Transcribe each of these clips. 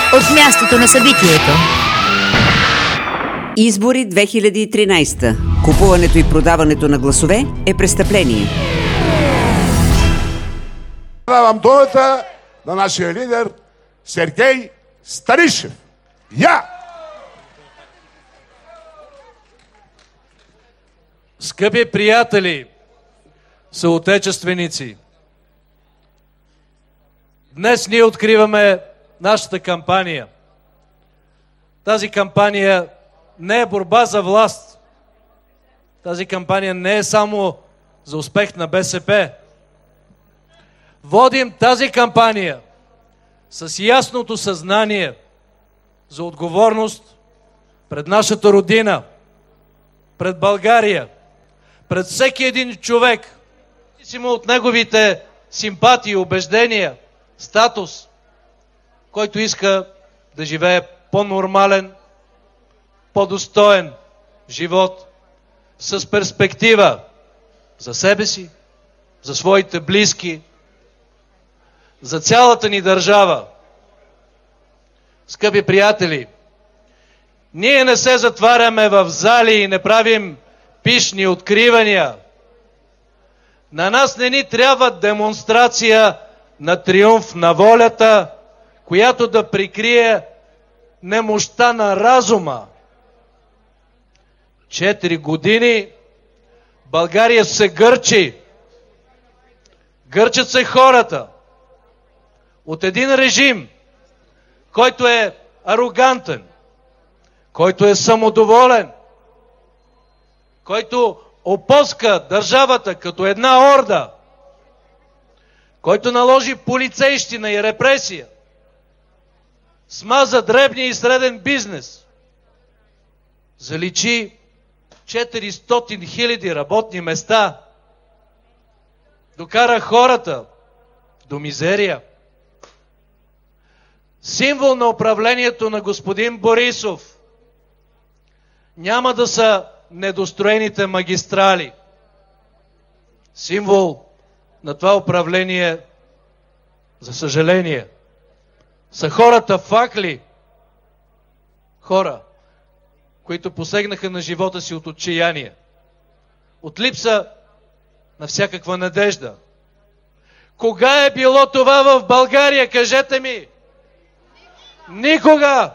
От мястото на събитието. Избори 2013. Купуването и продаването на гласове е престъпление. Давам думата на нашия лидер Сергей Станишев. Скъпи приятели, съотечественици, днес ние откриваме нашата кампания. Тази кампания не е борба за власт. Тази кампания не е само за успех на БСП. Водим тази кампания с ясното съзнание за отговорност пред нашата родина, пред България, пред всеки един човек, независимо от неговите симпатии, убеждения, статус, който иска да живее по-нормален, по-достоен живот, с перспектива за себе си, за своите близки, за цялата ни държава. Скъпи приятели, ние не се затваряме в зали и не правим пишни откривания. На нас не ни трябва демонстрация на триумф на волята, която да прикрие немощта на разума. 4 години България се гърчи. Гърчат се хората от един режим, който е арогантен, който е самодоволен, който опоска държавата като една орда, който наложи полицейщина и репресия, смаза дребния и среден бизнес, заличи 400 000 работни места, докара хората до мизерия. Символ на управлението на господин Борисов няма да са недостроените магистрали. Символ на това управление, за съжаление, са хората факли. Хора, които посегнаха на живота си от отчаяние, от липса на всякаква надежда. Кога е било това в България? Кажете ми! Никога!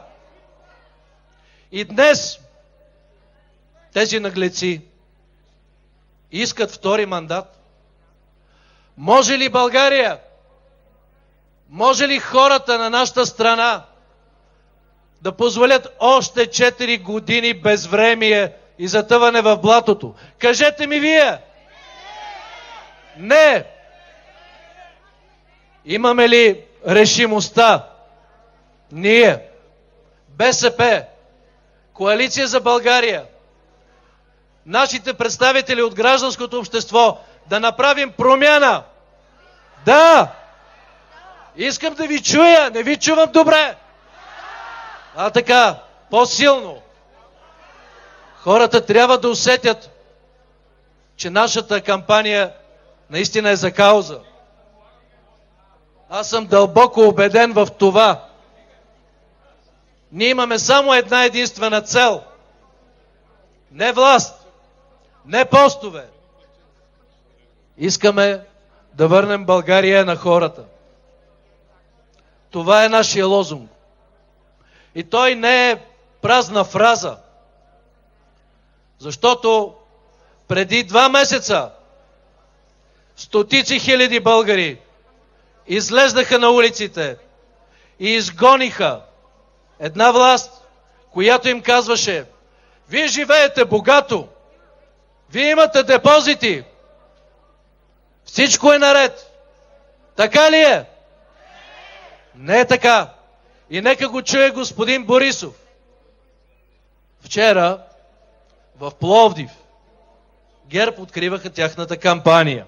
И днес тези наглеци искат втори мандат. Може ли България? Може ли хората на нашата страна да позволят още 4 години безвремие и затъване в блатото? Кажете ми вие! Не! Имаме ли решимостта? Ние, БСП, Коалиция за България, нашите представители от гражданското общество, да направим промяна? Да! Искам да ви чуя, не ви чувам добре. Така, по-силно. Хората трябва да усетят, че нашата кампания наистина е за кауза. Аз съм дълбоко убеден в това. Ние имаме само една единствена цел. Не власт, не постове. Искаме да върнем България на хората. Това е нашия лозунг. И той не е празна фраза. Защото преди 2 месеца стотици хиляди българи излезнаха на улиците и изгониха една власт, която им казваше: вие живеете богато, вие имате депозити, всичко е наред. Така ли е? Не е така. И нека го чуе господин Борисов. Вчера в Пловдив ГЕРБ откриваха тяхната кампания.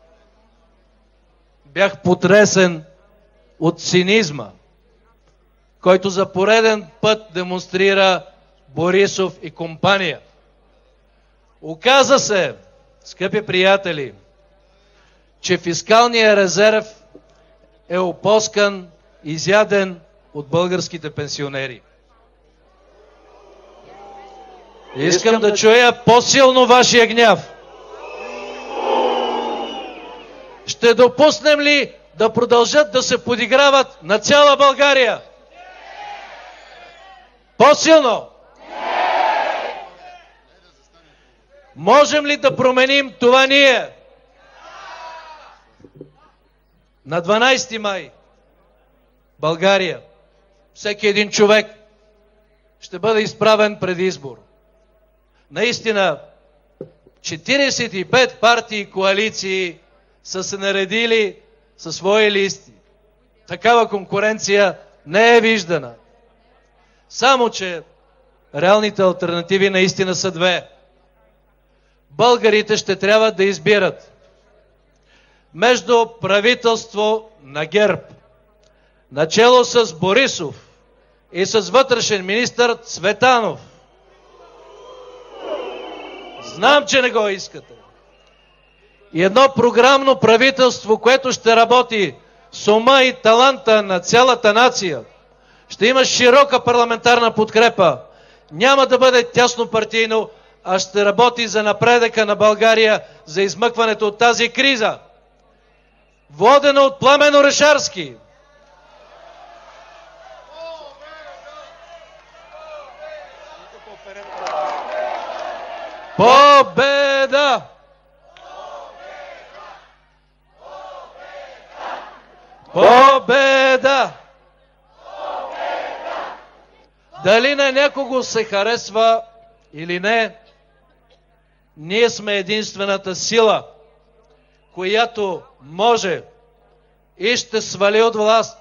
Бях потресен от цинизма, който за пореден път демонстрира Борисов и компания. Оказа се, скъпи приятели, че фискалният резерв е опоскан, изяден от българските пенсионери. Искам да чуя по-силно вашия гняв. Ще допуснем ли да продължат да се подиграват на цяла България? По-силно! Можем ли да променим това ние? На 12 май България, всеки един човек ще бъде изправен пред избор. Наистина, 45 партии и коалиции са се наредили със свои листи. Такава конкуренция не е виждана. Само че реалните алтернативи наистина са две. Българите ще трябва да избират между правителство на ГЕРБ, начело с Борисов и с вътрешен министър Цветанов. Знам, че не го искате. И едно програмно правителство, което ще работи с ума и таланта на цялата нация, ще има широка парламентарна подкрепа. Няма да бъде тясно партийно, а ще работи за напредъка на България, за измъкването от тази криза. Водено от Пламен Орешарски. Победа! Победа! Дали на някого се харесва или не, ние сме единствената сила, която може и ще свали от власт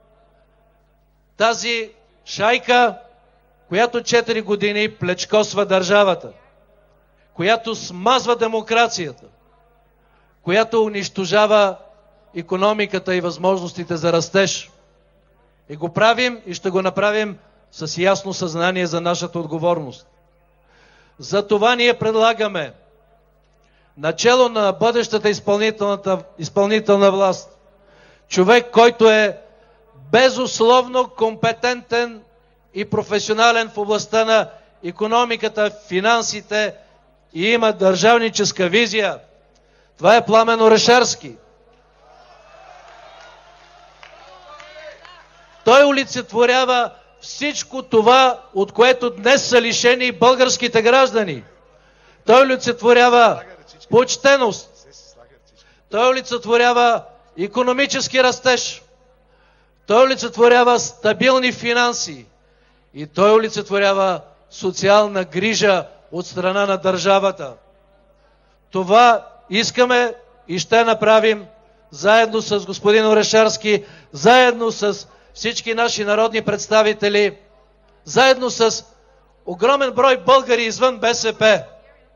тази шайка, която 4 години плечкосва държавата, която смазва демокрацията, която унищожава икономиката и възможностите за растеж. И го правим и ще го направим с ясно съзнание за нашата отговорност. Затова ние предлагаме начело на бъдещата изпълнителна власт човек, който е безусловно компетентен и професионален в областта на икономиката, финансите и има държавническа визия. Това е Пламен Орешарски. Той олицетворява всичко това, от което днес са лишени българските граждани. Той олицетворява почтеност. Той олицетворява икономически растеж. Той олицетворява стабилни финанси. И той олицетворява социална грижа от страна на държавата. Това искаме и ще направим заедно с господин Орешарски, заедно с всички наши народни представители, заедно с огромен брой българи извън БСП.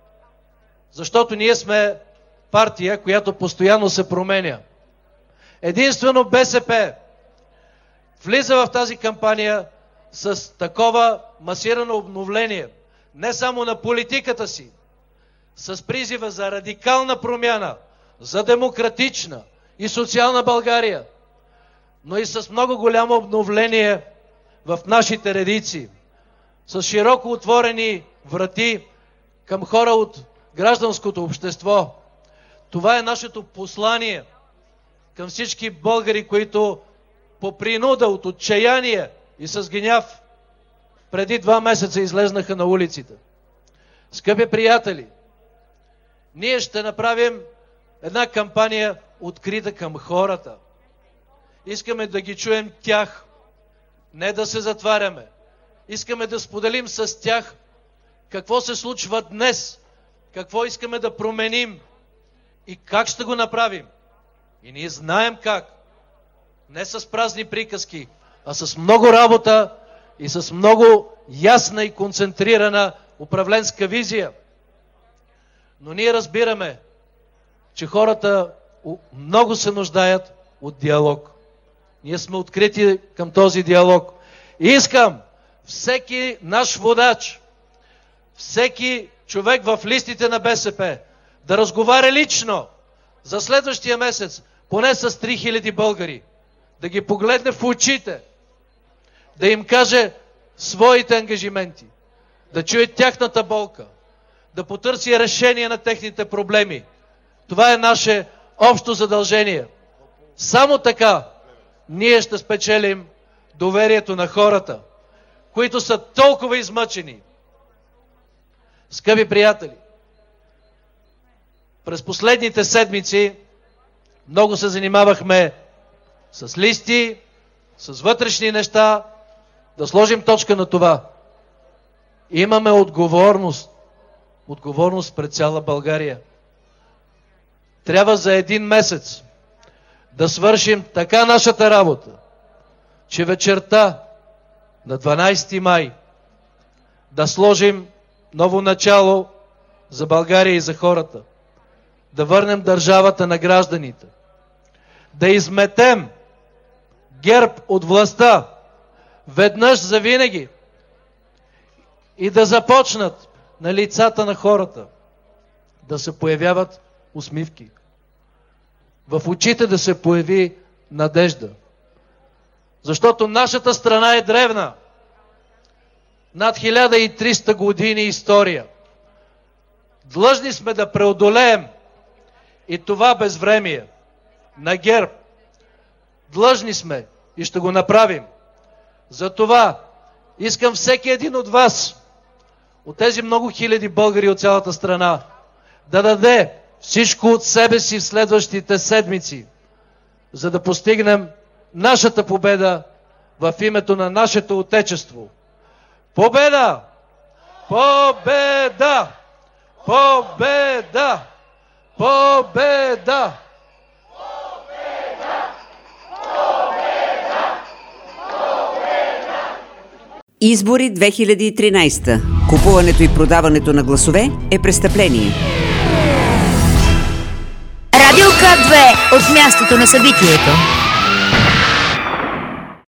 Защото ние сме партия, която постоянно се променя. Единствено БСП влиза в тази кампания с такова масирано обновление, не само на политиката си, с призива за радикална промяна, за демократична и социална България, но и с много голямо обновление в нашите редици, с широко отворени врати към хора от гражданското общество. Това е нашето послание към всички българи, които по принуда от отчаяние и с гняв преди 2 месеца излезнаха на улиците. Скъпи приятели, ние ще направим една кампания открита към хората. Искаме да ги чуем тях, не да се затваряме. Искаме да споделим с тях какво се случва днес, какво искаме да променим и как ще го направим. И ние знаем как. Не с празни приказки, а с много работа и с много ясна и концентрирана управленска визия. Но ние разбираме, че хората много се нуждаят от диалог. Ние сме открити към този диалог. И искам всеки наш водач, всеки човек в листите на БСП да разговаря лично за следващия месец поне с 3000 българи, да ги погледне в очите да им каже своите ангажименти, да чуе тяхната болка, да потърси решение на техните проблеми. Това е наше общо задължение. Само така ние ще спечелим доверието на хората, които са толкова измъчени. Скъпи приятели, през последните седмици много се занимавахме с листи, с вътрешни неща. Да сложим точка на това. Имаме отговорност пред цяла България. Трябва за един месец да свършим така нашата работа, че вечерта на 12 май да сложим ново начало за България и за хората, да върнем държавата на гражданите, да изметем ГЕРБ от властта веднъж завинаги и да започнат на лицата на хората да се появяват усмивки. В очите да се появи надежда. Защото нашата страна е древна. Над 1300 години история. Длъжни сме да преодолеем и това безвремие на ГЕРБ. Длъжни сме и ще го направим. Затова искам всеки един от вас, от тези много хиляди българи от цялата страна, да даде всичко от себе си в следващите седмици, за да постигнем нашата победа в името на нашето Отечество. Победа! Победа! Победа! Победа! Избори 2013. Купуването и продаването на гласове е престъпление. Радио К2 от мястото на събитието.